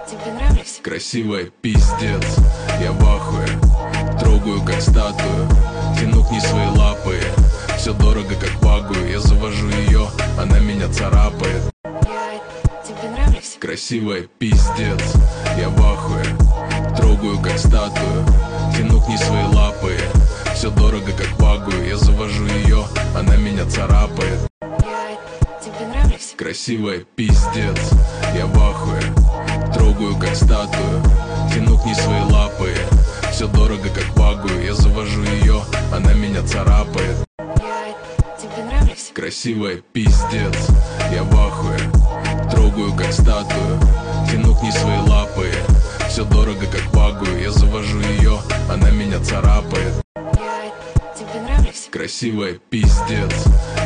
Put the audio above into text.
Тебе нравлюсь? Красивая пиздец, я в ахуе. Трогаю как статую, тяну к ней свои лапы. Все дорого как вагую, я завожу ее, она меня царапает. Тебе нравлюсь? Красивая пиздец, я в ахуе. Трогаю как статую, тяну к ней свои лапы. Все дорого как вагую, я завожу ее, она меня царапает. Тебе нравлюсь? Красивая пиздец, я в ахуе. Трогаю как статую, тяну к ней свои лапы. Все дорого как вагую, я завожу ее, она меня царапает. Тебе нравлюсь? Красивая пиздец, я в ахуе. Трогаю как статую, тяну к ней свои лапы. Все дорого как вагую, я завожу ее, она меня царапает. Тебе нравлюсь? Красивая пиздец,